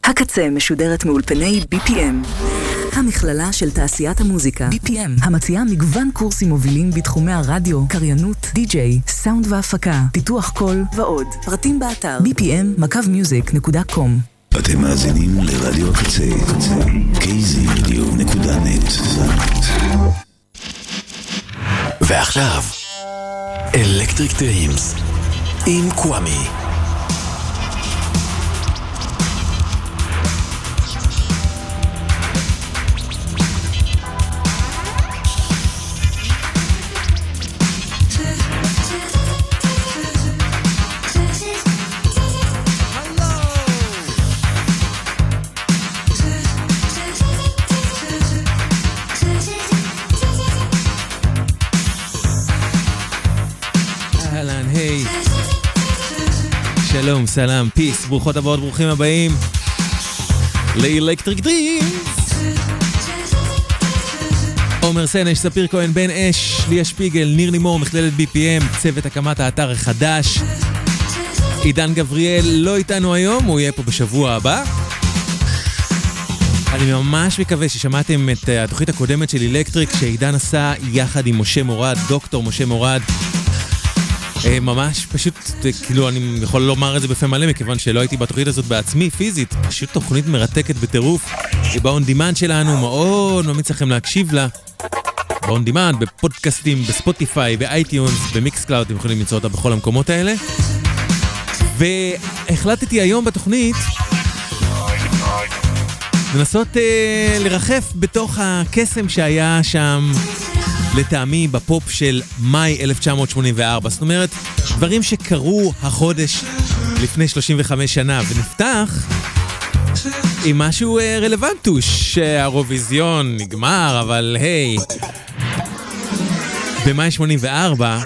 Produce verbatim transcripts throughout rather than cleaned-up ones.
הקצה משודרת מאולפני בי פי אם, המכללה של תעשיית המוזיקה. בי פי אם, המציעה מגוון קורסים מובילים בתחומי הרדיו, קריינות, די-ג'יי, סאונד והפקה, פיתוח קול ועוד. פרטים באתר בי פי אם מקו מיוזיק נקודה קום. אתם מאזינים לרדיו הקצה, קיי זי רדיו נקודה נט. ועכשיו, אלקטריק דרימס עם קוואמי. שלום, סלם, פיס, ברוכות הבאות, ברוכים הבאים לאלקטריק דרימס. עומר סנש, ספיר כהן, בן אש, ליה שפיגל, ניר לימור, מכללת בי פי אם, צוות הקמת האתר החדש. עידן גבריאל לא איתנו היום, הוא יהיה פה בשבוע הבא. אני ממש מקווה ששמעתם את התוכנית הקודמת של אלקטריק שעידן עשה יחד עם משה מורד, דוקטור משה מורד. ממש פשוט, כאילו אני יכול לומר את זה בפה מלא מכיוון שלא הייתי בתוכנית הזאת בעצמי פיזית, פשוט תוכנית מרתקת בטירוף. היא באון דימנד שלנו, מאוד ממליץ לכם להקשיב לה. באון דימנד, בפודקאסטים, בספוטיפיי, באייטיונס, במיקס קלאוד, אתם יכולים למצוא אותה בכל המקומות האלה. והחלטתי היום בתוכנית לנסות אה, לרחף בתוך הקסם שהיה שם לטעמי בפופ של מאי אלף תשע מאות שמונים וארבע. זאת אומרת, דברים שקרו החודש לפני שלושים וחמש שנה, ונפתח עם משהו אה, רלוונטוש. האירוויזיון נגמר, אבל היי, במאי שמונים וארבע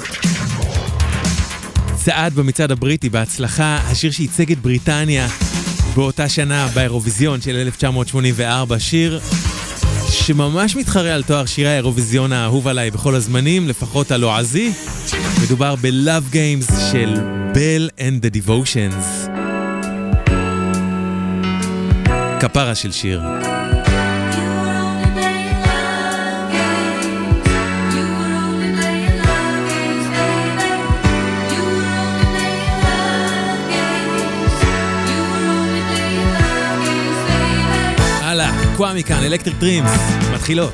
צעד במצעד הבריטי בהצלחה השיר שייצג את בריטניה באותה שנה באירוויזיון של אלף תשע מאות שמונים וארבע, שיר שממש מתחרה על תואר שירי האירוויזיון האהוב עליי בכל הזמנים, לפחות הלועזי. מדובר ב-Love Games של Belle and the Devotions. כפרה של שיר. קוואמי כאן, אלקטריק דרימס, מתחילות.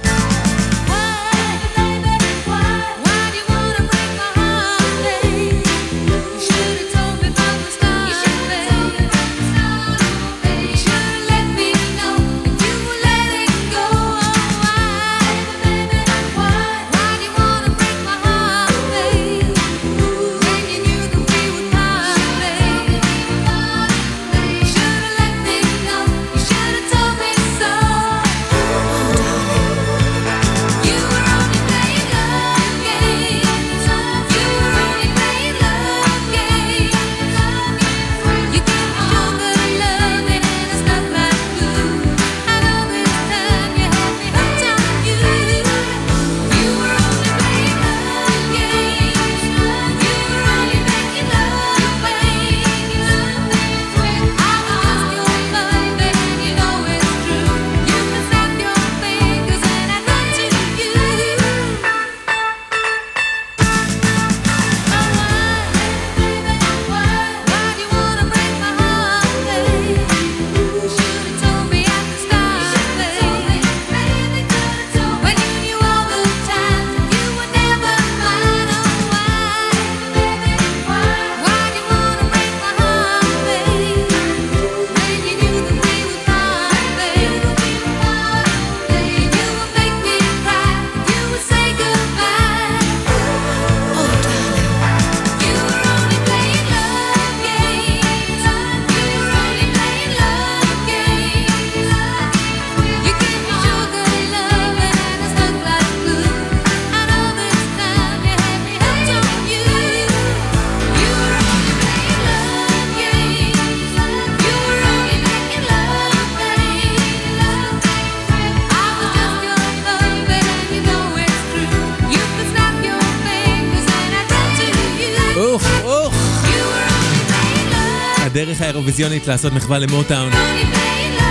הדרך האירוויזיונית לעשות מחווה למוטאון.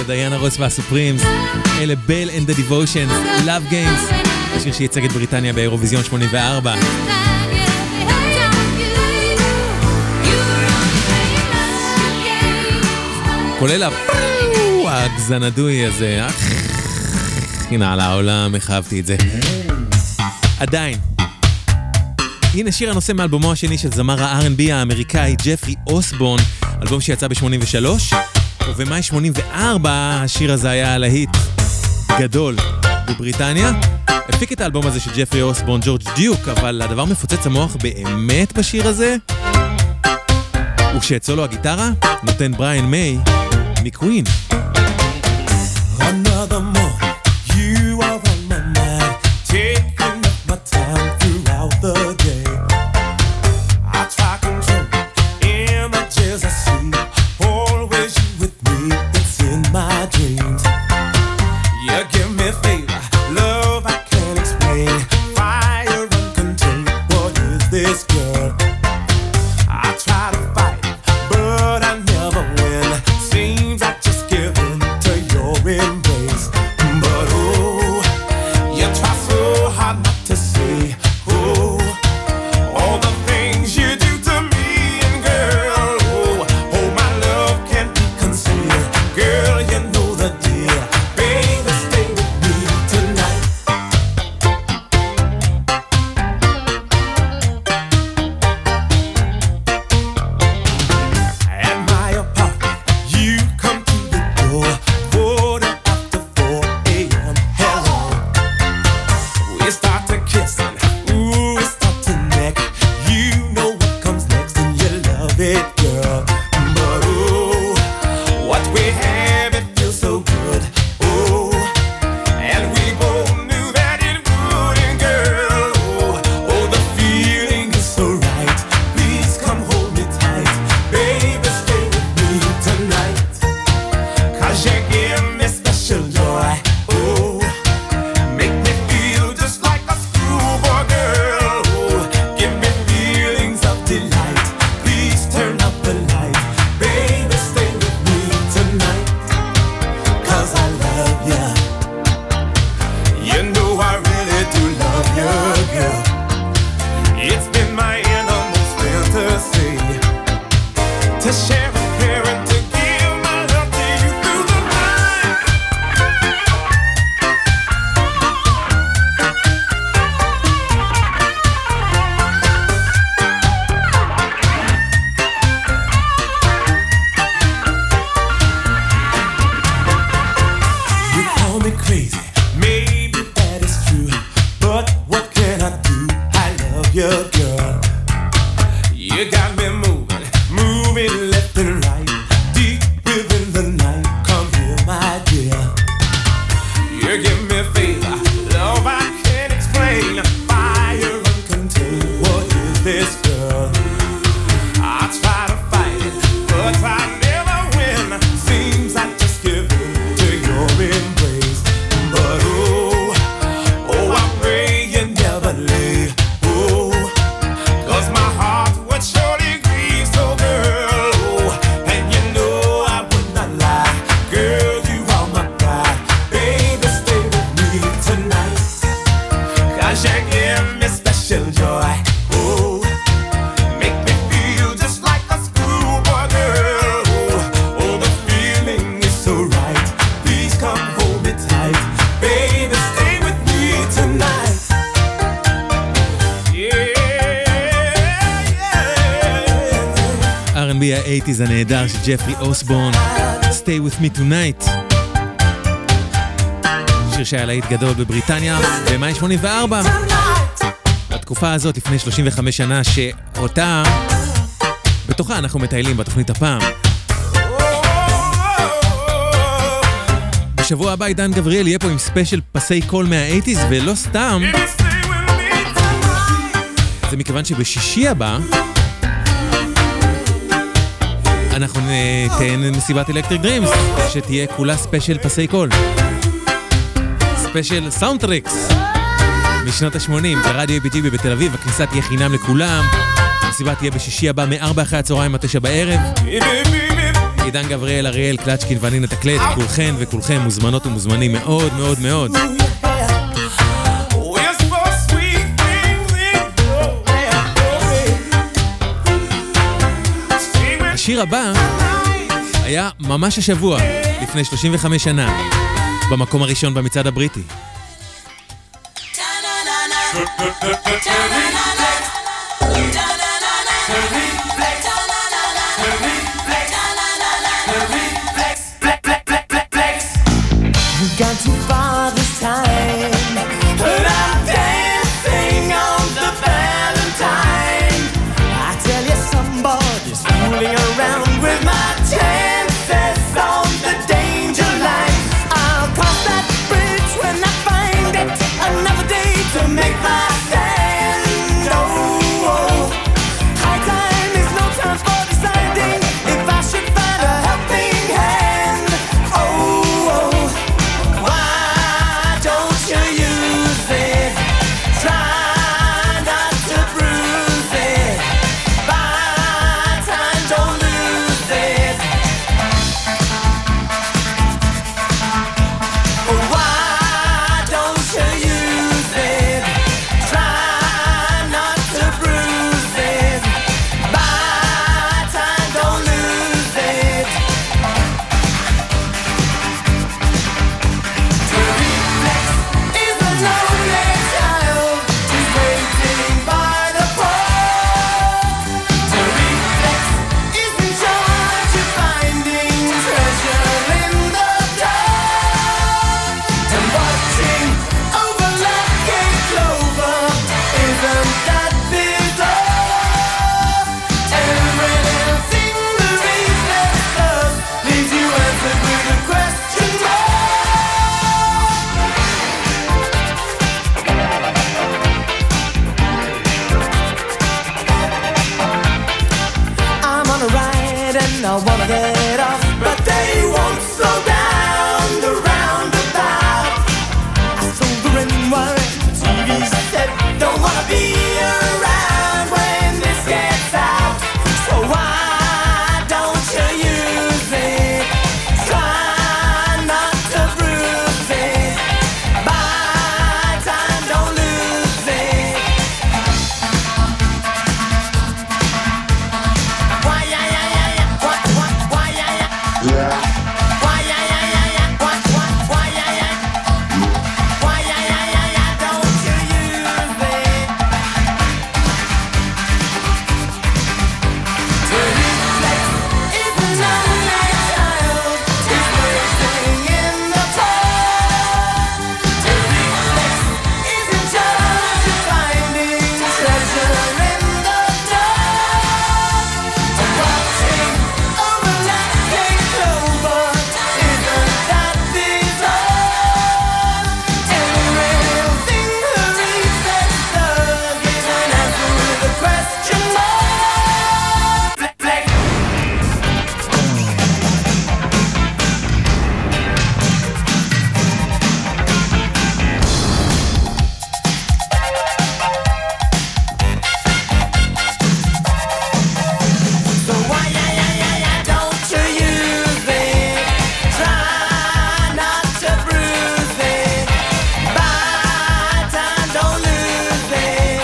דיינה רוס והסופרימס, אלה בל and the Devotions, Love Games, השיר שייצג את בריטניה באירוויזיון שמונים וארבע. כולל הגזנדוי הזה, הנה על העולם, החבתי את זה. עדיין. הנה שיר הנושא מאלבומו השני של זמר ה-אר אנד בי האמריקאי ג'פרי אוסבורן, אלבום שיצא ב-שמונים ושלוש, ובמאי שמונים וארבע השיר הזה היה להיט גדול בבריטניה. הפיק את האלבום הזה של ג'פרי אוסבורן ג'ורג' דיוק, אבל הדבר מפוצץ המוח באמת בשיר הזה, וכשאת סולו הגיטרה נותן בריאן מיי מקווין. Another morning, you are on my mind, taking up my time throughout the day. I try control images I see, always you with me, it's in my dreams. You give me favor, love I can't explain, fire uncontained, what is this girl? I try to fight, but I never win, seems I just give in to your embrace. But oh, you try so hard not to see, oh, all the things you do to me, and girl, oh, oh, my love can't be concealed. Girl, you know the deal, baby, stay with me tonight. At my apartment, you come to the door, quarter after four a.m. Hello. We start to kissing, ooh, we start to neck. You know what comes next, and you love it, girl. But ooh, what we have, it feels so good. Oh, and we both knew that it would, and girl, oh, oh, the feeling is so right. Please come hold me tight, baby, stay with me tonight. Cause you give me special joy, oh, make me feel just like a schoolboy girl, oh, give me feelings of delight. Please turn up the light, baby, stay with me tonight. Cause I love ya, you know I really do love you, girl. It's been my innermost fantasy to share a prayer and to give my love to you through the night. You call me crazy, maybe that is true, but what can I do? I love you, girl. You got me moving, moving left and right, deep within the night. Come here, my dear. You give me favor, love I can't explain, fire uncontained. What is this, girl? I try to fight it, but I never win. Seems I just give in to your embrace. But oh, oh, I pray you never leave. Oh, cause my heart would surely grieve. So girl, oh, and you know I would not lie. Girl, you are my pride. Baby, stay with me tonight. Cause you give me special joy. Oh, make me feel just like a schoolboy girl. Oh, oh, the feeling is so right. Please come hold me tight. Baby, stay with me tonight. Yeah, yeah. אר אנד בי ה-שמונים הנהדר של ג'פרי אוסבורן, Stay with me tonight. שיר שהיה להיט גדול בבריטניה במאי שמונים וארבע. בתקופה הזאת לפני שלושים וחמש שנה שאותה בתוכה אנחנו מטיילים בתוכנית הפעם. בשבוע הבא עידן גבריאל יהיה פה עם ספיישל פסי קול מה-שמונים ולא סתם, זה מכיוון שבשישי הבא אנחנו ניתן מסיבת אלקטריק דרימס שתהיה כולה ספיישל פסי קול, ספיישל סאונדטרקס משנות ה-שמונים ברדיו איי בי טי בי בתל אביב. הכניסה תהיה חינם לכולם, המסיבה תהיה בשישי הבא מארבע אחרי הצהריים עד תשע בערב. עידן גבריאל, אריאל קלצ'קין ואני נתקלט, כולכן וכולכם מוזמנות ומוזמנים מאוד מאוד מאוד. השיר הבא היה ממש השבוע, לפני שלושים וחמש שנה, במקום הראשון במצעד הבריטי. Gone too far this time, but I'm dancing on the Valentine. I tell you, somebody's fooling around with my chances on the danger line. I'll cross that bridge when I find it, another day to make my stand. Oh, oh. High time is no time for deciding if I should find a helping hand. Oh, oh. I wanna get off, but they won't slow down the roundabout. I sold the ring wire, the T V said, don't wanna be around when this gets out. So why don't you use it? Try not to bruise it. Buy time, don't lose it. Why, yeah, yeah, yeah, yeah. What, what, why, yeah, yeah. Yeah. Why, yeah, yeah, yeah, yeah. What, what, why, yeah, yeah. Why, yeah, yeah, yeah, yeah. Don't you use it. To reflex is an only child. He's waiting in the cold. To reflex is in charge of finding treasure in the dark. And watching overlapping clover, isn't that bizarre? Every real thing the reflex does is an answer with a question mark. Flex, flex. So why, yeah, yeah, yeah, yeah, don't you use it? Try not to bruise it. Buy time, don't lose it.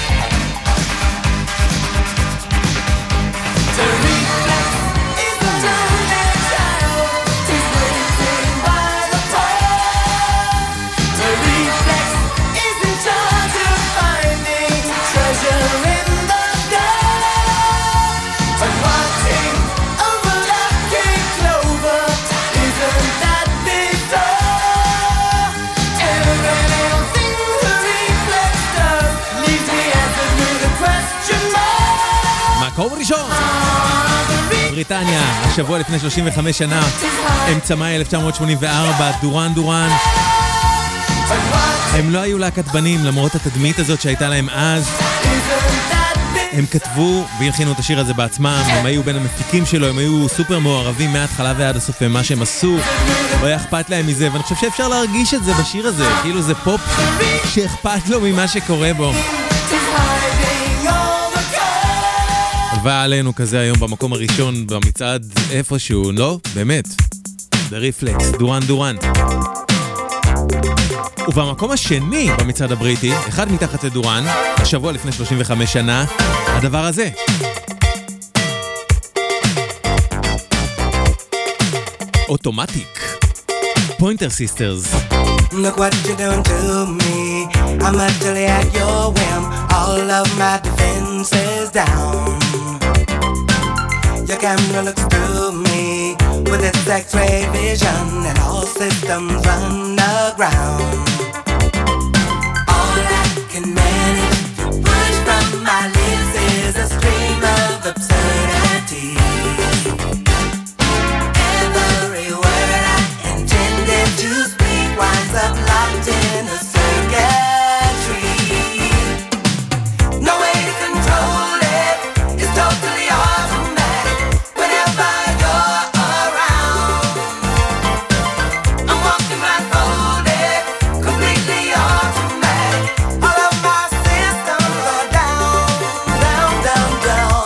To reflex is a lonely child who's waiting by the pole. To reflex is in charge of finding treasure in the dark. And watching overlapping clover, isn't that bizarre? Every little thing the reflex does leaves me answered with a question mark. מקום ראשון, בריטניה, השבוע לפני שלושים וחמש שנה, אמצע מאי אלף תשע מאות שמונים וארבע, דורן דורן. הם לא היו להקת בנים למרות התדמית הזאת שהייתה להם אז. הם כתבו והלחינו את השיר הזה בעצמם, הם היו בין המפיקים שלו, הם היו סופר מעורבים מההתחלה ועד הסוף במה שהם עשו, לא היה אכפת להם מזה, ואני חושב שאפשר להרגיש את זה בשיר הזה, כאילו זה פופ שאכפת לו ממה שקורה בו. אהבה עלינו כזה היום במקום הראשון במצעד איפשהו, לא? באמת. The Reflex, דורן דורן. ובמקום השני במצעד הבריטי, אחד מתחת לדורן, השבוע לפני שלושים וחמש שנה, הדבר הזה. אוטומטיק. פוינטר סיסטרס. Look what you're doing to me. I'm utterly at your whim. All of my defenses down. Your camera looks through me with its X-ray vision, and all systems run aground. All I can manage to push from my lips is a stream of absurdity. Every word I intended to speak winds up locked in a circuitry. No way to control it. It's totally automatic. Whenever you're around, I'm walking blindfolded, completely automatic. All of my systems are down, down, down, down.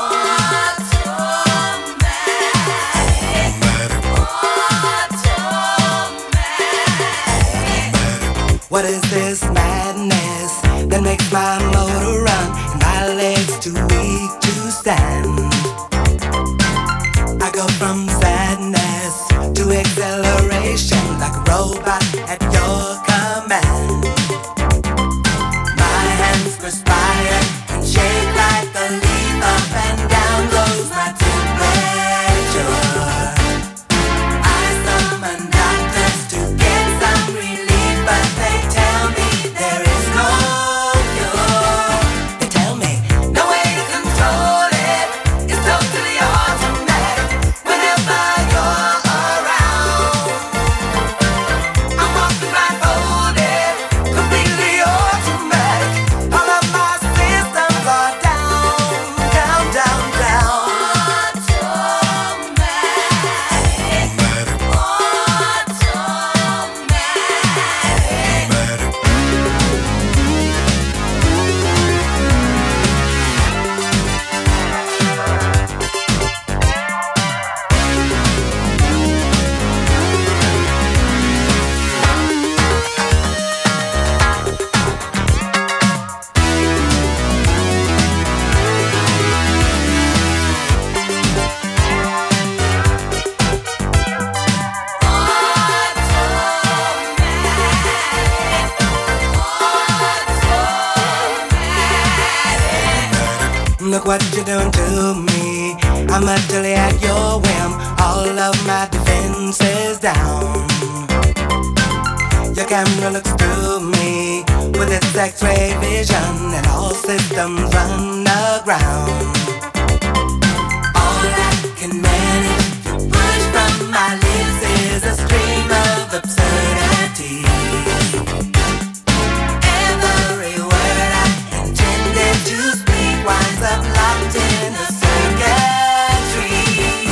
What is this madness that makes my motor run and my legs too weak to stand? I go from sadness to acceleration like a robot at your command. My hands perspire and shake like a leaf. Up and down goes my temperature. I summon doctors to get some relief, but they tell me there is no cure. They tell me no way to control it. It's totally automatic. Whenever you're around, I'm walking blindfolded, completely automatic. All of my systems are down, down, down, down. Look what you're doing to me. I'm utterly at your whim. All of my defenses down. Your camera looks through me with its X-ray vision, and all systems run aground. All I can manage to push from my lips is a stream of absurdity. Every word I intended to speak winds up locked in a circuitry.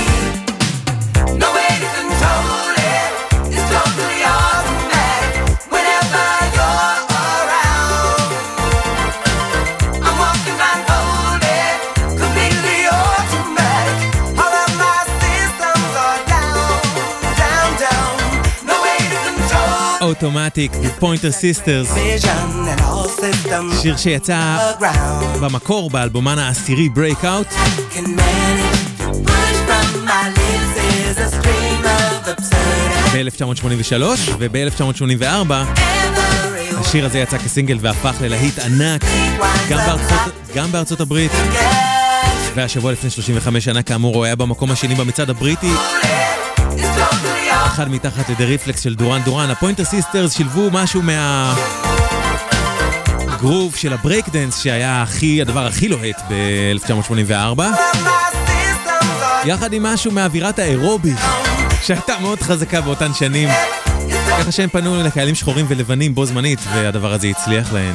No way to control it. It's totally automatic. Whenever you're around, I'm walking blindfolded, completely automatic. All of my systems are down, down, down. No way to control. אוטומטיק, פוינטר סיסטרס. Vision and all systems שיר שיצא aground. במקור באלבומן העשירי Breakout. Can manage to push from my lips is a stream of absurdity. ב-אלף תשע מאות שמונים ושלוש וב-אלף תשע מאות שמונים וארבע Every השיר הזה יצא כסינגל והפך ללהיט ענק גם בארצות, גם בארצות הברית, והשבוע לפני שלושים וחמש שנה כאמור הוא היה במקום השני במצעד הבריטי, אחד מתחת ל-The Reflex של דורן דורן. הפוינטר סיסטרס שילבו משהו מהגרוב של הברייק דנס שהיה הכי, הדבר הכי לוהט ב-אלף תשע מאות שמונים וארבע, יחד עם משהו מהאווירת האירובי שהייתה מאוד חזקה באותן שנים, ככה שהם פנו לקהלים שחורים ולבנים בו זמנית, והדבר הזה הצליח להן.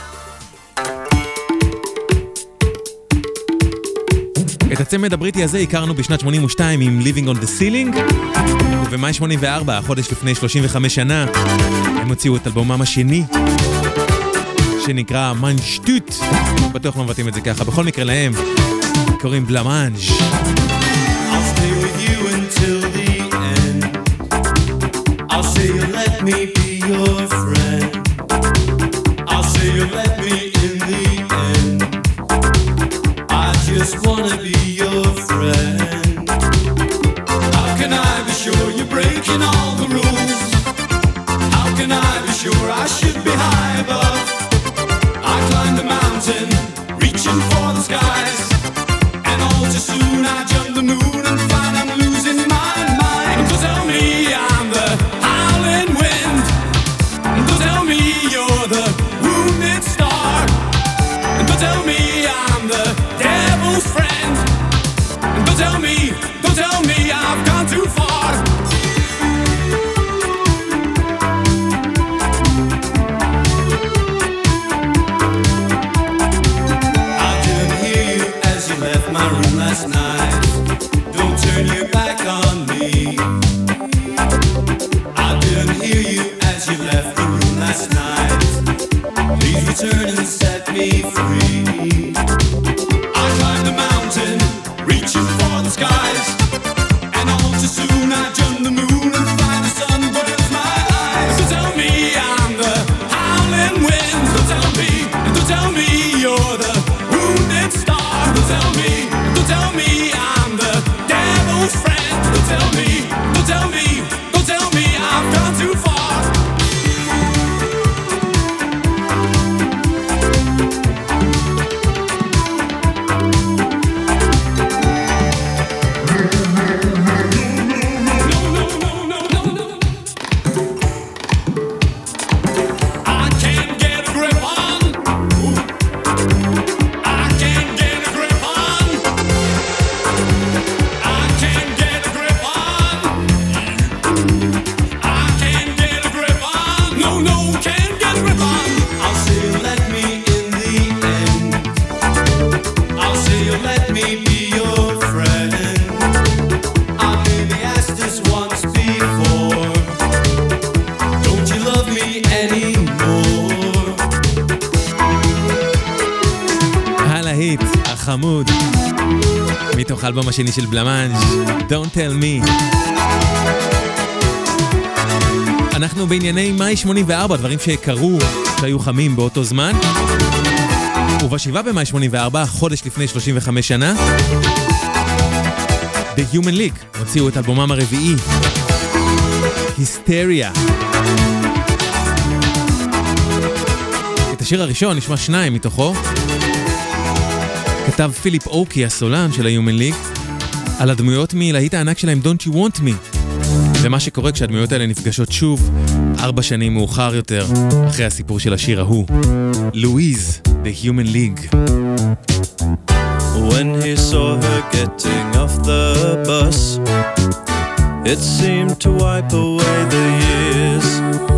את הצמד הבריטי הזה הכרנו בשנת שמונים ושתיים עם Living on the Ceiling, ובמאי שמונים וארבע, החודש לפני שלושים וחמש שנה, הם הוציאו את אלבומם השני, שנקרא Man Stut. בטוח לא מבטאים את זה ככה, בכל מקרה להם קוראים בלמנג'. I'll stay with you until the end. I'll say you let me be your friend. I'll say you let me in the end. I just wanna be your friend. How can I be sure you're breaking all the rules? How can I be sure I should be high above? I climbed the mountain, reaching for the skies, and all too soon I jump the moon and find I'm losing my mind. Don't tell me I'm the howling wind. Don't tell me you're the wounded star. Don't tell me I'm the devil's friend. Don't tell me, don't tell me I've gone too far. I didn't hear you as you left my room last night. Don't turn your back on me. I didn't hear you as you left the room last night. Please return and set me free. I climbed the mountain, reaching for the skies, and all too soon I jump the moon and find the sun burns my eyes. Don't tell me I'm the howling wind. Don't tell me, don't tell me you're the wounded star. Don't tell me, don't tell me I'm the devil's friend. Don't tell me, don't tell me, don't tell me I've gone too far. חמוד מתוך האלבום השני של בלמנג' Don't Tell Me. אנחנו בענייני מאי שמונים וארבע, דברים שקרו שהיו חמים באותו זמן, ובשבעה במאי שמונים וארבע, חודש לפני שלושים וחמש שנה, The Human League הוציאו את אלבומם הרביעי היסטריה. את השיר הראשון נשמע שניים מתוכו, כתב פיליפ אוקי, הסולן של ה-Human League, על הדמויות מלהיט הענק שלהם Don't You Want Me, ומה שקורה כשהדמויות האלה נפגשות שוב ארבע שנים מאוחר יותר אחרי הסיפור של השיר ההוא. לואיז, The Human League. When he saw her getting off the bus, it seemed to wipe away the years.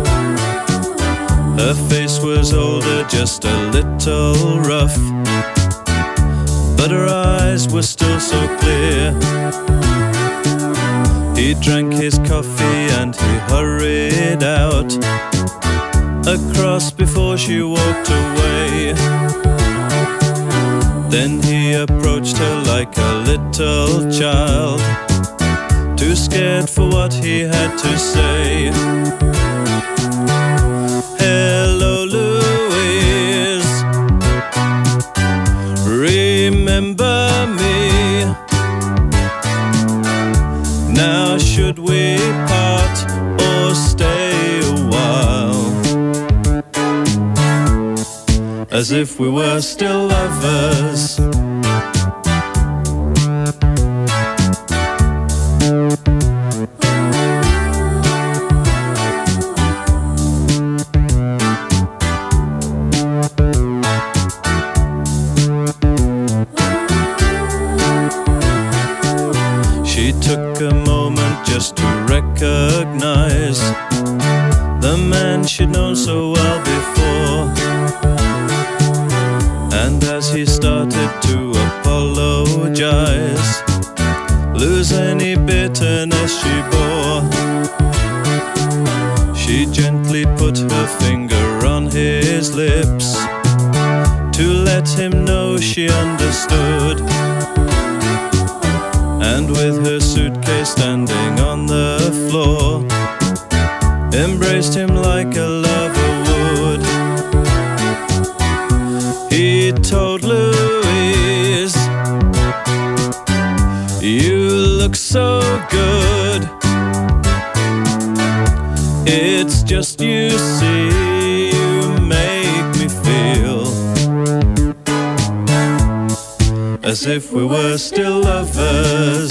Her face was older, just a little rough, but her eyes were still so clear. He drank his coffee and he hurried out across before she walked away. Then he approached her like a little child, too scared for what he had to say. Hello, Louise, remember me? Now should we part or stay a while, as if we were still lovers? Recognize the man she'd known so well before, and as he started to apologize, lose any bitterness she bore, she gently put her finger on his lips to let him know she understood. and with her suitcase standing on the floor, embraced him like a lover would. He told Louise, "You look so good. It's just you see, you make me feel as if we were still lovers."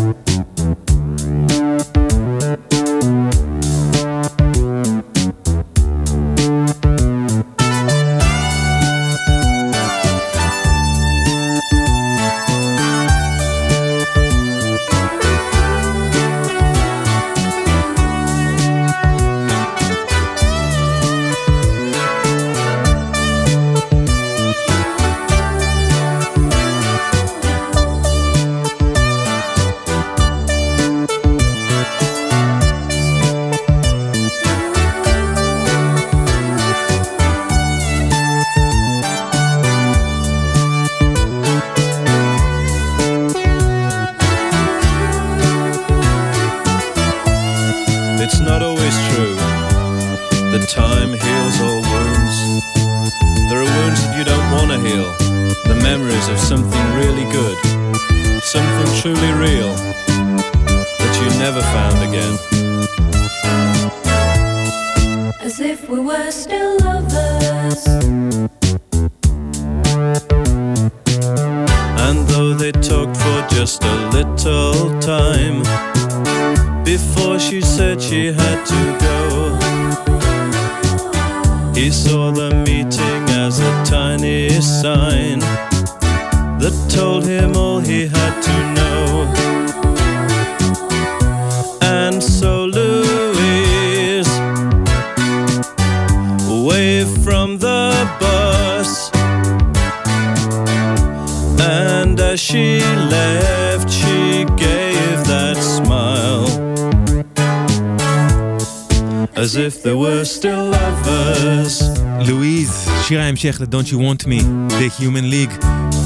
לואיז, שיר ההמשך ל-Don't You Want Me, The Human League,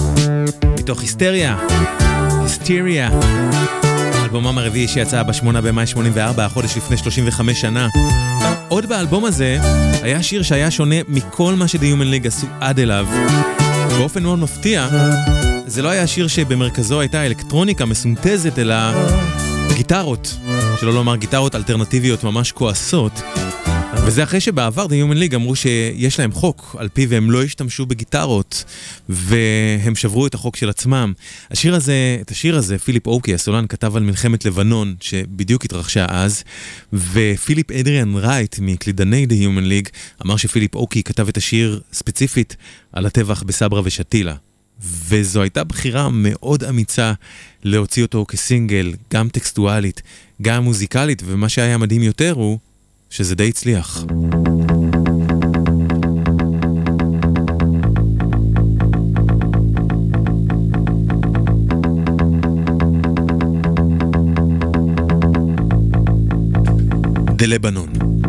מתוך היסטריה, היסטריה, אלבומם הרביעי שיצא ב-שמונה במאי שמונים וארבע, החודש לפני שלושים וחמש שנה. עוד באלבום הזה היה שיר שהיה שונה מכל מה ש-The Human League עשו עד אליו. באופן מאוד מפתיע, זה לא היה שיר שבמרכזו הייתה אלקטרוניקה מסונתזת, אלא גיטרות, שלא לומר גיטרות אלטרנטיביות ממש כועסות. וזה אחרי שבעבר The Human League אמרו שיש להם חוק על פי והם לא השתמשו בגיטרות, והם שברו את החוק של עצמם. השיר הזה, את השיר הזה פיליפ אוקי הסולן כתב על מלחמת לבנון שבדיוק התרחשה אז, ופיליפ אדריאן רייט מקלידני The Human League אמר שפיליפ אוקי כתב את השיר ספציפית על הטבח בסברה ושתילה, וזו הייתה בחירה מאוד אמיצה להוציא אותו כסינגל, גם טקסטואלית, גם מוזיקלית, ומה שהיה מדהים יותר הוא שזה די הצליח. דלבנון.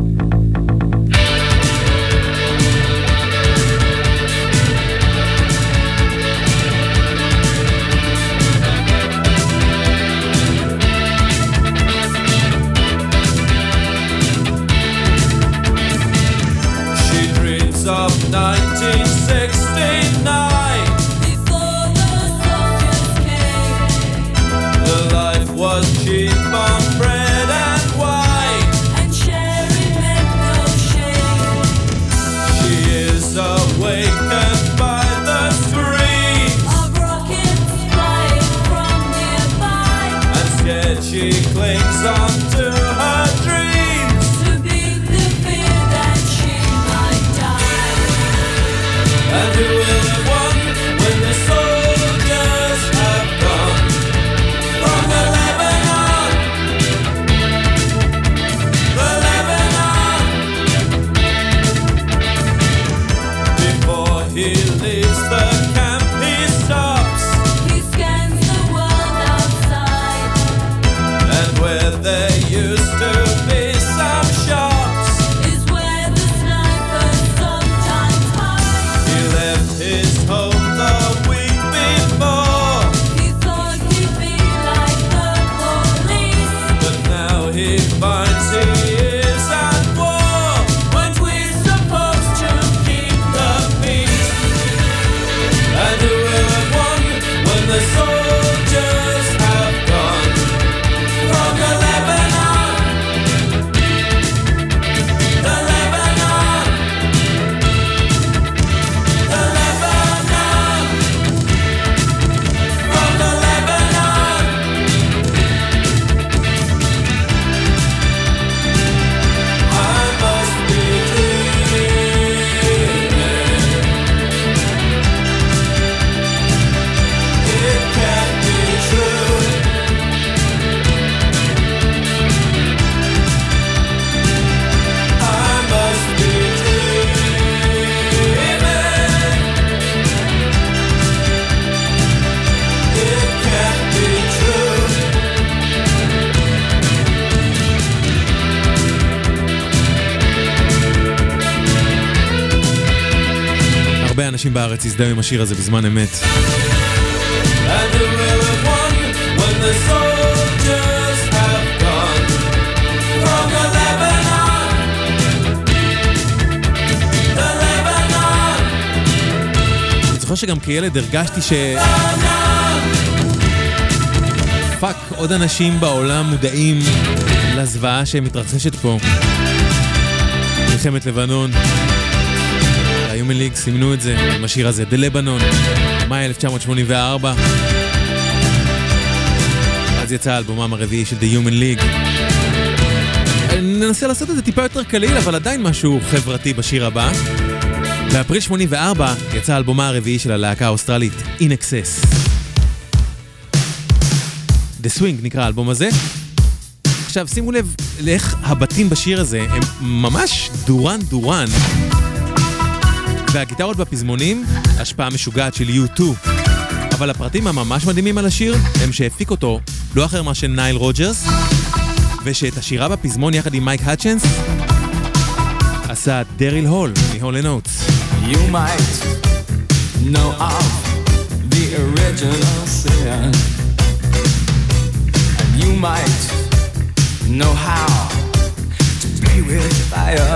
Of nineteen sixty-nine, before the soldiers came, the life was cheap on bread and wine, and sharing meant no shame. She is awakened by the scream of rockets flying from nearby, and scared she clings on to her dreams to beat the fear that she might die. And who will it want? find tears at war when we're supposed to keep the peace. And who will have won when the soldiers have gone from the Lebanon, the Lebanon, the Lebanon, from the Lebanon. I must be dreaming. It can't be true. I must be dreaming. It can't be true. הרבה אנשים בארץ הזדהו עם השיר הזה בזמן אמת. And who will have won when the soldiers have gone from the Lebanon, the Lebanon, אני זוכר שגם כילד הרגשתי ש... פאק, עוד אנשים בעולם מודעים לזוועה שמתרחשת פה. מלחמת לבנון. היומן ליג סימנו את זה עם השיר הזה, The Lebanon, מאי אלף תשע מאות שמונים וארבע. אז יצא האלבומם הרביעי של The Human League. ננסה לעשות את זה טיפה יותר קליל, אבל עדיין משהו חברתי בשיר הבא. באפריל שמונים וארבע יצא האלבומה הרביעי של הלהקה האוסטרלית, In Excess. The Swing נקרא האלבום הזה. עכשיו שימו לב לאיך הבתים בשיר הזה הם ממש דורן דורן. והגיטרות בפזמונים, השפעה משוגעת של יו טו. אבל הפרטים הממש מדהימים על השיר הם שהפיק אותו לא אחר מאשר נייל רוג'רס, ושאת השירה בפזמון יחד עם מייק האצ'נס עשה דריל הול מהול אנד אוטס. You might know of the original sin, and you might know how to play with fire.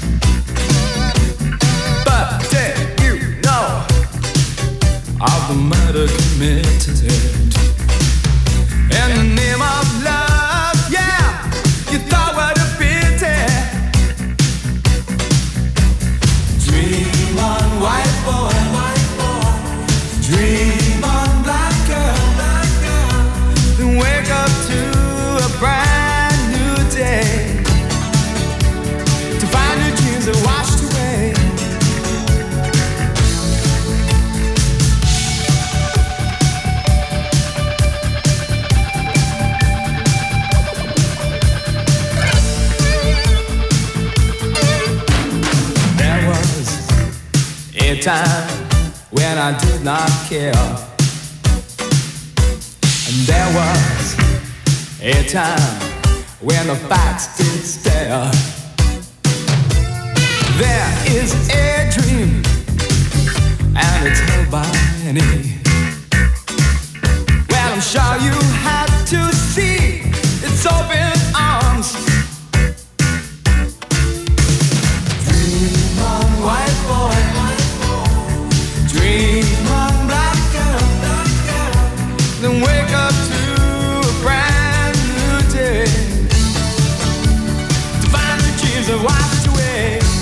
But did you know of the murder committed in the name of love? Yeah, you thought what a pity. Dream on, white boy, white boy. Dream on, black girl, black girl. Then wake up to a brand new day, to find your dreams are washed away. There was a time when I did not care, and there was a time when the facts did stare. There is a dream, and it's held by many. Well, I'm sure you had to see its open arms. Dream on, white boy, white boy. Dream on, black girl, black girl. Then wake up to a brand new day, to find the dreams that washed away.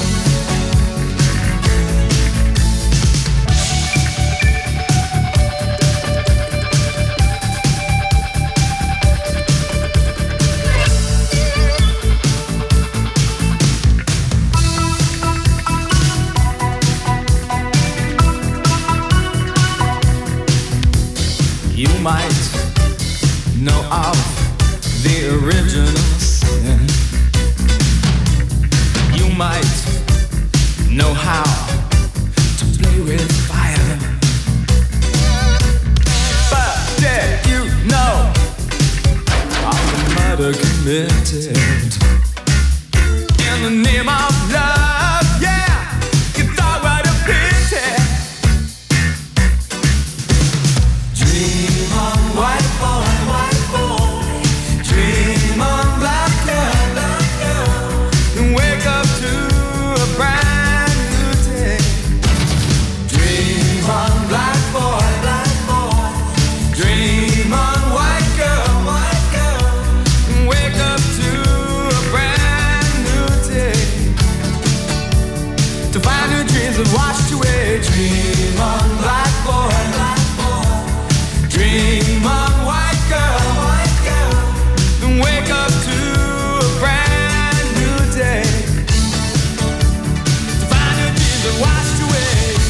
You might know of the original sin. You might know how to play with fire. But did you know of the murder committed in the name of love? Yeah, you thought what a pity. Dream on, white boy, white boy. Dream on, black girl. to a brand new day, to find new dreams that washed away. Dream on, black boy, black boy. Dream on, white girl, white girl. Then wake up to a brand new day, to find new dreams that washed away.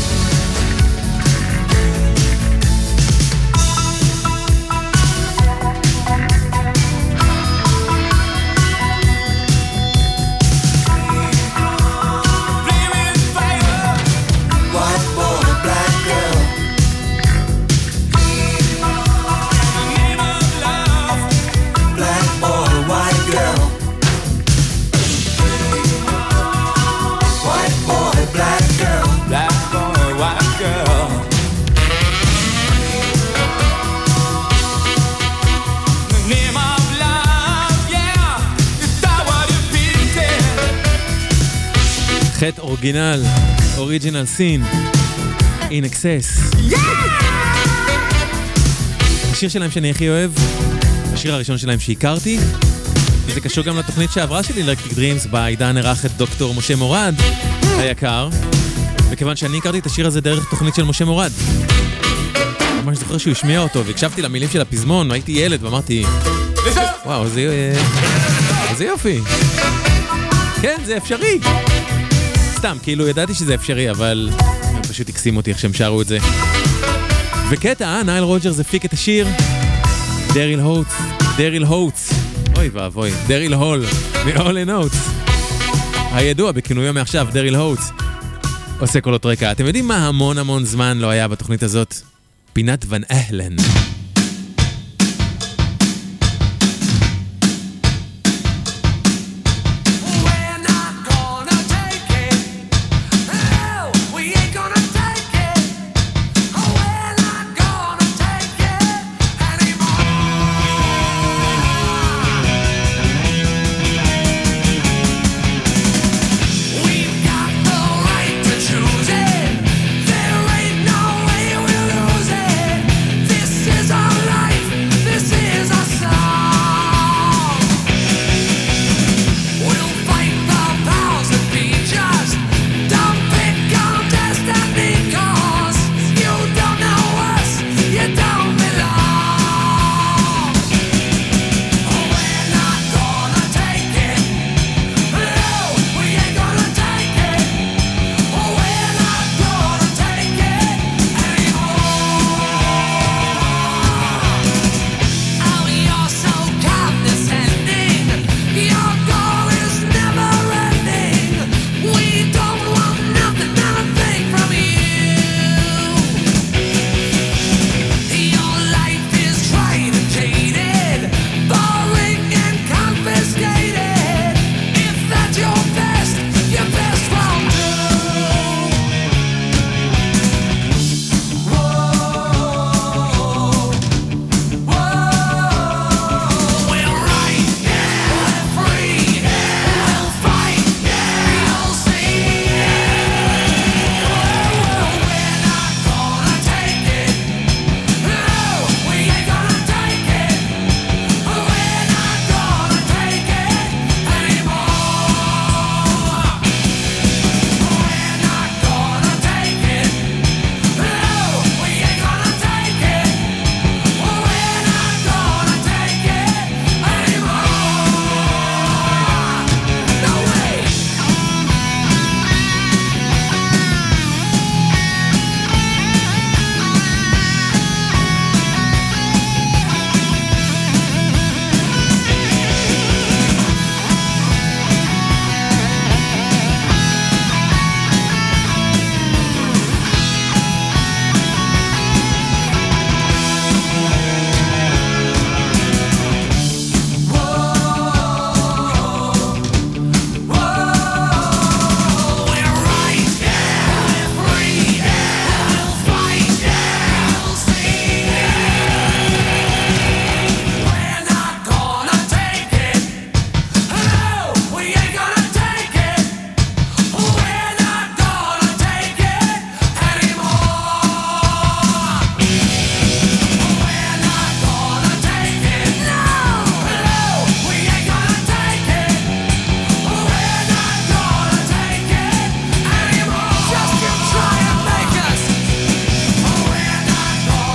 חטא אורגינל, אוריג'ינל סין, In Excess. השיר שלהם שאני הכי אוהב, השיר הראשון שלהם שהכרתי, וזה קשור גם לתוכנית שעברה שלי, אלקטריק דרימס, בעידן ערך את דוקטור משה מורד היקר, וכיוון שאני הכרתי את השיר הזה דרך תוכנית של משה מורד. ממש זוכר שהוא השמיע אותו, והקשבתי למילים של הפזמון, הייתי ילד ואמרתי, וואו, זה, זה יופי. כן, זה אפשרי. סתם, כאילו ידעתי שזה אפשרי, אבל הם פשוט הקסימו אותי איך שהם שרו את זה. וקטע, אה, נייל רוג'רס הפיק את השיר דריל הוטס, דריל הוטס, אוי ואבוי, דריל הול, מ-All in Oats, הידוע בכינויו מעכשיו, דריל הוטס, עושה קולות רקע. אתם יודעים מה המון המון זמן לא היה בתוכנית הזאת? פינת ון אהלן. This is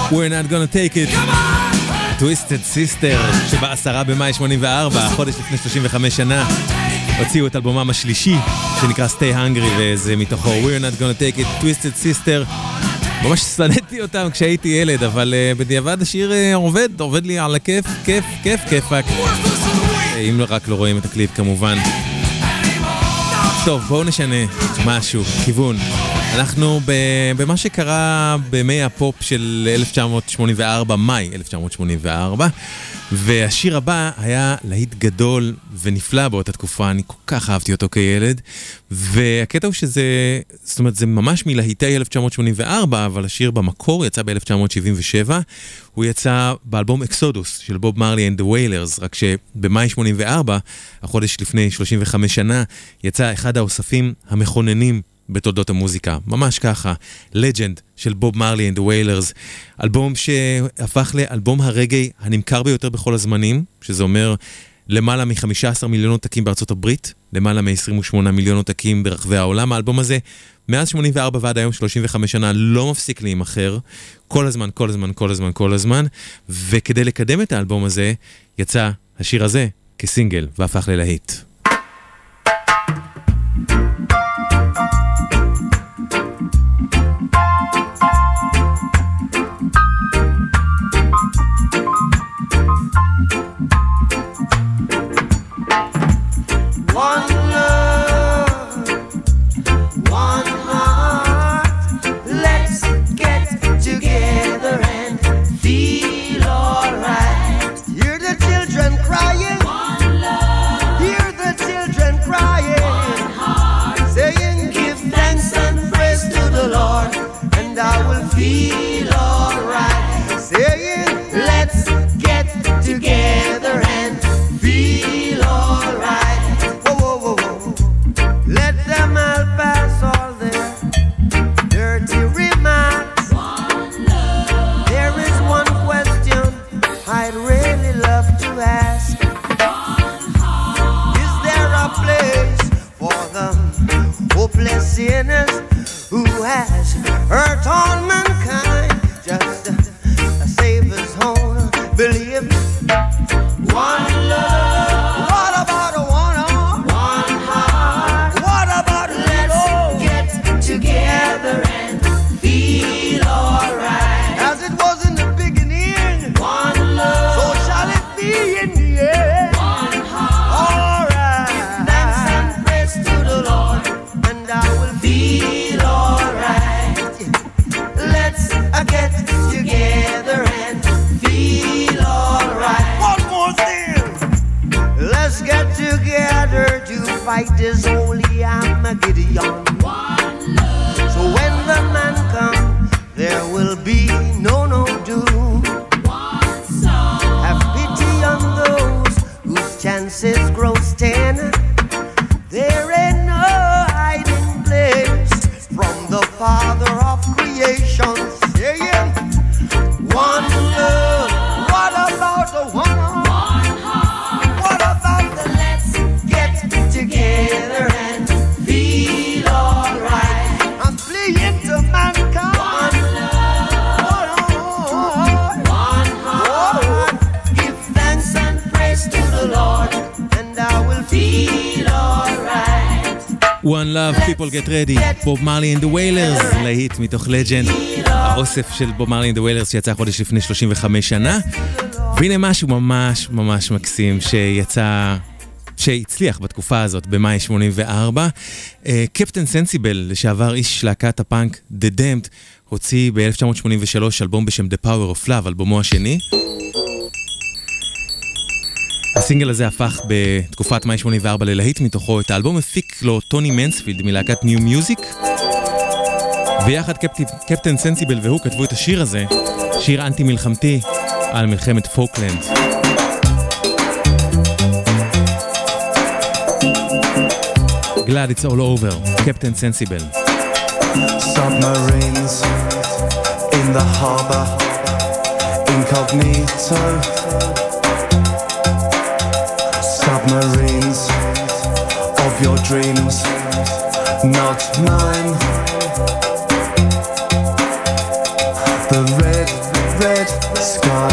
We're not gonna take it. Twisted Sister, שבעשרה במאי שמונים וארבע, חודש לפני שלושים וחמש שנה, הוציאו את אלבומם השלישי, שנקרא Stay Hungry, וזה מתוכו We're not gonna take it, Twisted Sister. ממש סנדתי אותם כשהייתי ילד, אבל uh, בדיעבד השיר uh, עובד, עובד לי על הכיף, כיף, כיף, כיפק. אם רק לא רואים את הקליפ כמובן. טוב, בואו נשנה משהו, כיוון. אנחנו במה שקרה בימי הפופ של אלף תשע מאות שמונים וארבע, מאי אלף תשע מאות שמונים וארבע, והשיר הבא היה להיט גדול ונפלא באותה תקופה, אני כל כך אהבתי אותו כילד, והקטע הוא שזה, זאת אומרת, זה ממש מלהיטי אלף תשע מאות שמונים וארבע, אבל השיר במקור יצא ב-אלף תשע מאות שבעים ושבע, הוא יצא באלבום אקסודוס של בוב מרלי and the Wailers, רק שבמאי שמונים וארבע, החודש לפני שלושים וחמש שנה, יצא אחד האוספים המכוננים בתולדות המוזיקה, ממש ככה, לג'נד של בוב מרלי and the Wailers, אלבום שהפך לאלבום הרגעי הנמכר ביותר בכל הזמנים, שזה אומר למעלה מ-חמישה עשר מיליון עותקים בארצות הברית, למעלה מ-עשרים ושמונה מיליון עותקים ברחבי העולם. האלבום הזה, מאז שמונים וארבע ועד היום שלושים וחמש שנה, לא מפסיק להימכר, כל הזמן, כל הזמן, כל הזמן, כל הזמן, וכדי לקדם את האלבום הזה, יצא השיר הזה כסינגל, והפך ללהיט. One Love, People Get Ready, בוב מרלי and the Wailers, להיט מתוך לג'נד, האוסף של בוב מרלי and the Wailers שיצא חודש לפני שלושים וחמש שנה, והנה משהו ממש ממש מקסים שיצא, שהצליח בתקופה הזאת במאי שמונים וארבע, קפטן סנסיבל, לשעבר איש להקת הפאנק The Damned, הוציא ב-אלף תשע מאות שמונים ושלוש אלבום בשם The Power of Love, אלבומו השני. הסינגל הזה הפך בתקופת מאי שמונים וארבע ללהיט מתוכו, את האלבום הפיק לו טוני מנספילד מלהקת ניו מיוזיק, ויחד קפטן סנסיבל והוא כתבו את השיר הזה, שיר אנטי מלחמתי על מלחמת פוקלנד. Glad it's all over, קפטן סנסיבל. Submarines in the harbor, incognito. Submarines of your dreams, not mine. The red, sky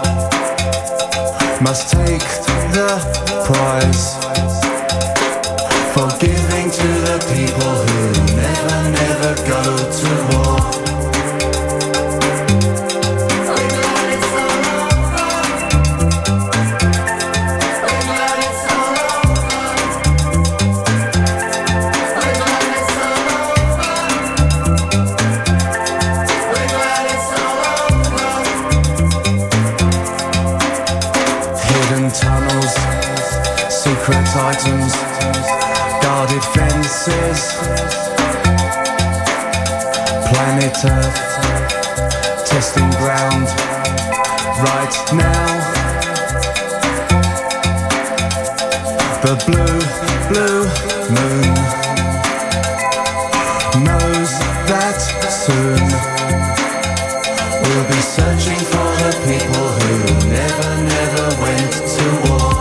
must take the prize for giving to the people who never, never go to war. Secret items, guarded fences, planet Earth, testing ground right now. The blue, blue moon knows that soon we'll be searching for the people who never, never went to war.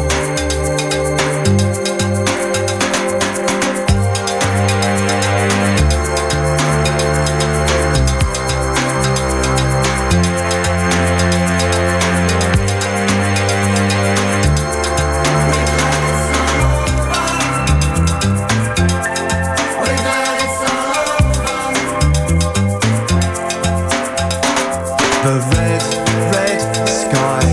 The red, red sky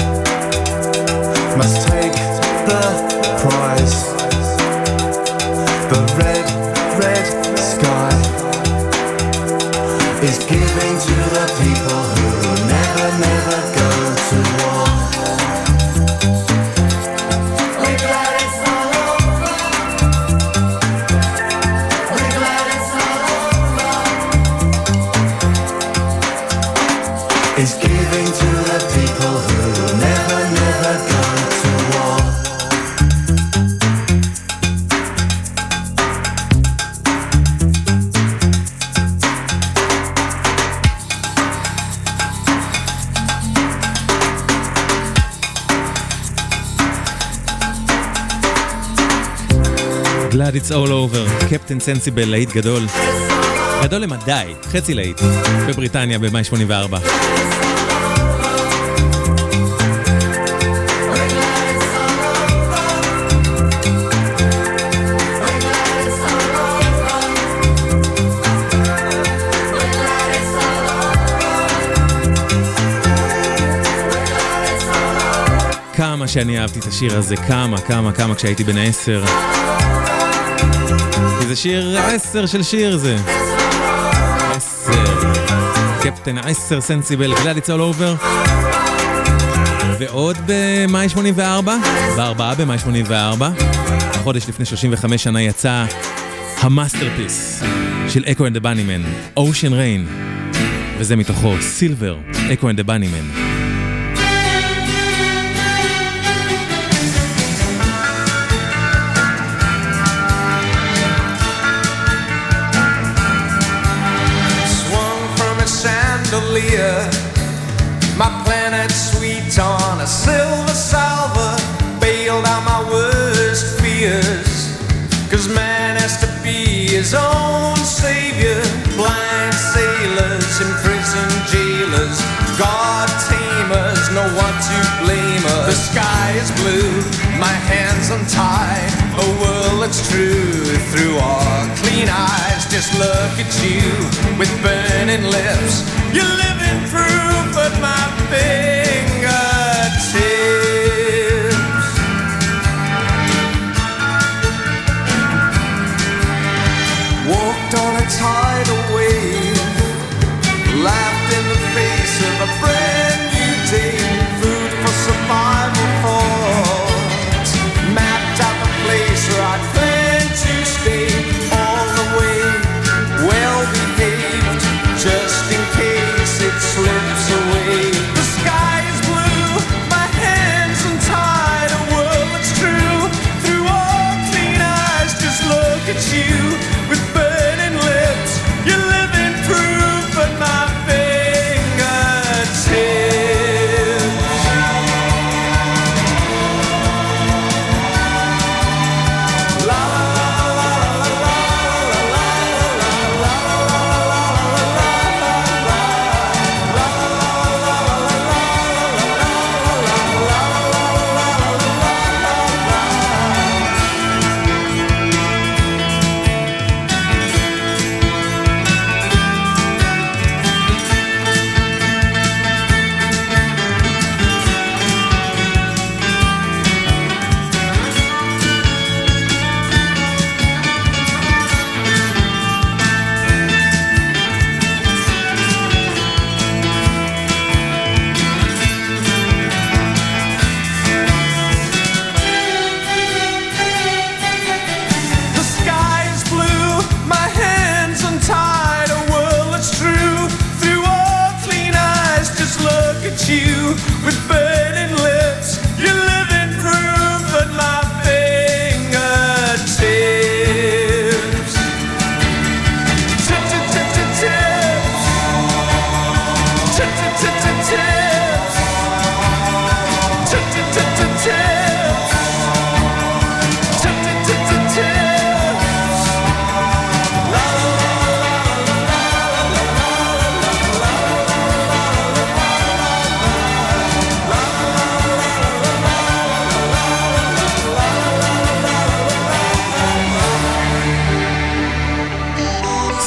must take the prize. The red, red sky is giving to the people who never, never go to war. We're glad it's all over. We're glad it's all over. Is giving to the people who never, never go to war. Glad it's all over, קפטן סנסיבל, להיט גדול. גדול למדי, חצי להיט, בבריטניה במאי שמונים וארבע. כמה שאני אהבתי את השיר הזה, כמה, כמה, כמה כשהייתי בן עשר. כי זה שיר עשר של שיר זה. עשר. קפטן עשר סנסיבל, Glad it's all over. ועוד במאי שמונים וארבע, בארבעה במאי שמונים וארבע, החודש לפני שלושים וחמש שנה יצא המאסטרפיס של Echo and the Bunnymen, Ocean Rain. וזה מתוכו, Silver, Echo and the Bunnymen. My planet sweet on a silver salver bailed out my worst fears. Cause man has to be his own savior. Blind sailors, imprisoned jailers, God tamers know what to blame us. The sky is blue, my hands untied, a world that's true through our clean eyes. Just look at you with burning lips, you're living proof at my fingertips. Walked on a tidal wave, laughed in the face of a brand new day. Food for survival thought, mapped out the place where I'd plan to stay. All the way, well behaved, just in case it slips away. The sky is blue.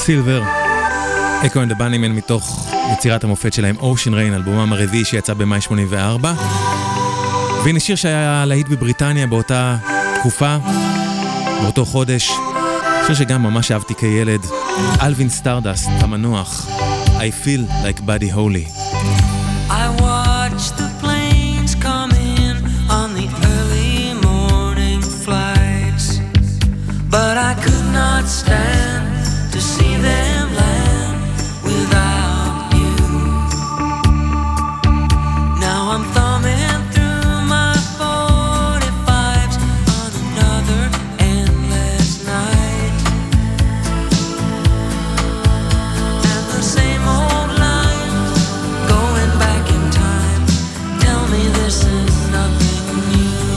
סילבר, אקו אנד הבאנימן מתוך יצירת המופת שלהם Ocean Rain, אלבומם הרביעי שיצא במאי שמונים וארבע. והנה שיר שהיה להיט בבריטניה באותה תקופה, באותו חודש, שיר שגם ממש אהבתי כילד, אלווין סטארדסט, המנוח, I feel like Buddy Holly. I watch the planes come in on the early morning flights, but I could not stand to see them land without you. Now I'm thumbing through my forty-fives on another endless night, and the same old lines going back in time tell me this is nothing new.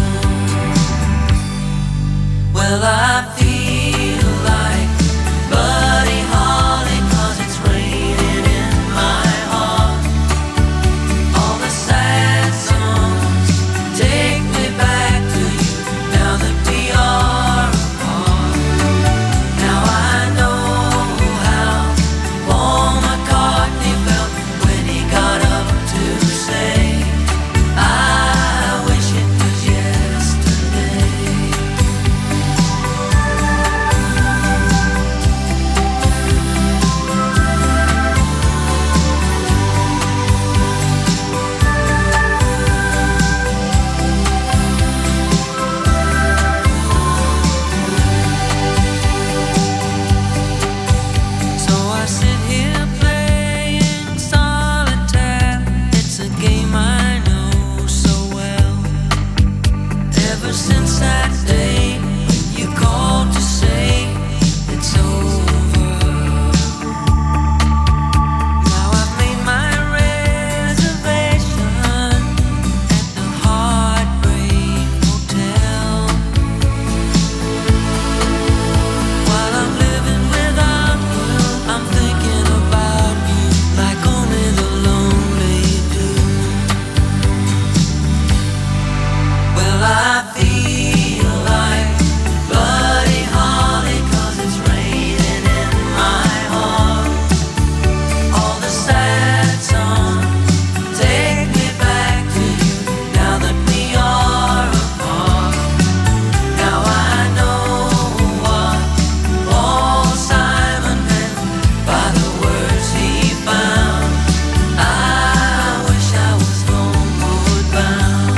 Well, I feel like Buddy Holly 'cause it's raining in my heart. All the sad songs take me back to you now that we are apart. Now I know how Paul McCartney felt when he got up to say, I wish it was yesterday. So I sit here playing solitaire. It's a game I know so well. Ever since that day you called to say it's over. Now I've made my reservation at the Heartbreak Hotel. While I'm living without you, I'm thinking about you like only the lonely do. Well, I feel like Buddy Holly 'cause it's raining in my heart. All the sad songs take me back to you now that we are apart. Now I know what Paul Simon meant by the words he found. I wish I was homeward bound.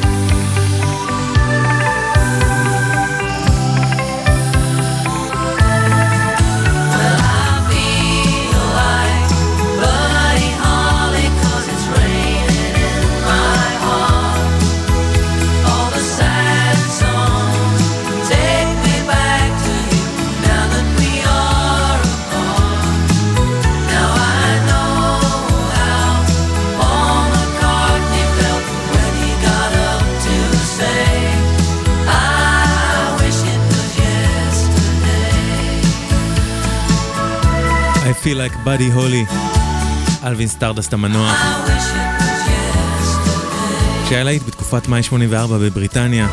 Well, I feel like Buddy Holly 'cause it's raining in my heart. All the sad songs take me back to you now that we are apart. Now I know how Paul McCartney felt when he got up to say, I wish it was yesterday. I feel like Buddy Holly, אלווין סטארדסט המנוח, I wish it was yesterday. שהיה להיט בתקופת מאי שמונים וארבע בבריטניה,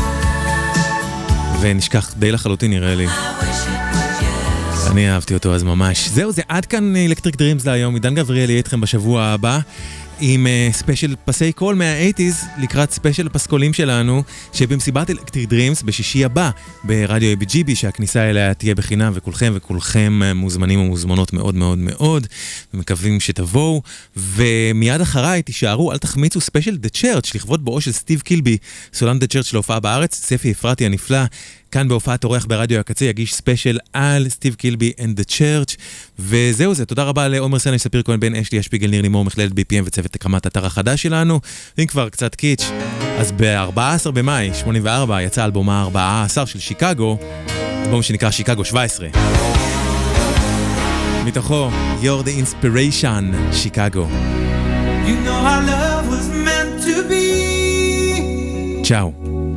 ונשכח די לחלוטין נראה לי. I wish it was yesterday. אני אהבתי אותו אז ממש. זהו, זה עד כאן אלקטריק דרימס להיום. עידן גבריאל יהיה איתכם בשבוע הבא עם uh, ספיישל פסי קול מה-שמונים לקראת ספיישל פסקולים שלנו שבמסיבת אלקטריק דרימס בשישי הבא ברדיו איי בי ג'י בי, שהכניסה אליה תהיה בחינם, וכולכם וכולכם מוזמנים ומוזמנות מאוד מאוד מאוד, ומקווים שתבואו. ומיד אחריי תישארו, אל תחמיצו ספיישל The Church לכבוד בואו של סטיב קילבי, סולן The Church להופעה בארץ. ספי אפרתי הנפלא כאן בהופעת אורח ברדיו הקצה יגיש ספיישל על סטיב קילבי and the Church. וזהו זה, תודה רבה לעומר סנש, ספיר כהן, בן אשלי, אשפיגל, ניר לימור, מכללת בי פי אם וצוות הקמת אתר החדש שלנו. אם כבר קצת קיץ', אז ב-ארבעה עשר במאי שמונים וארבע יצא אלבום ה-ארבעה עשר של שיקגו, אלבום שנקרא שיקגו שבע עשרה. מתוכו You're the Inspiration, שיקגו. You know our love was meant to be. צ'או.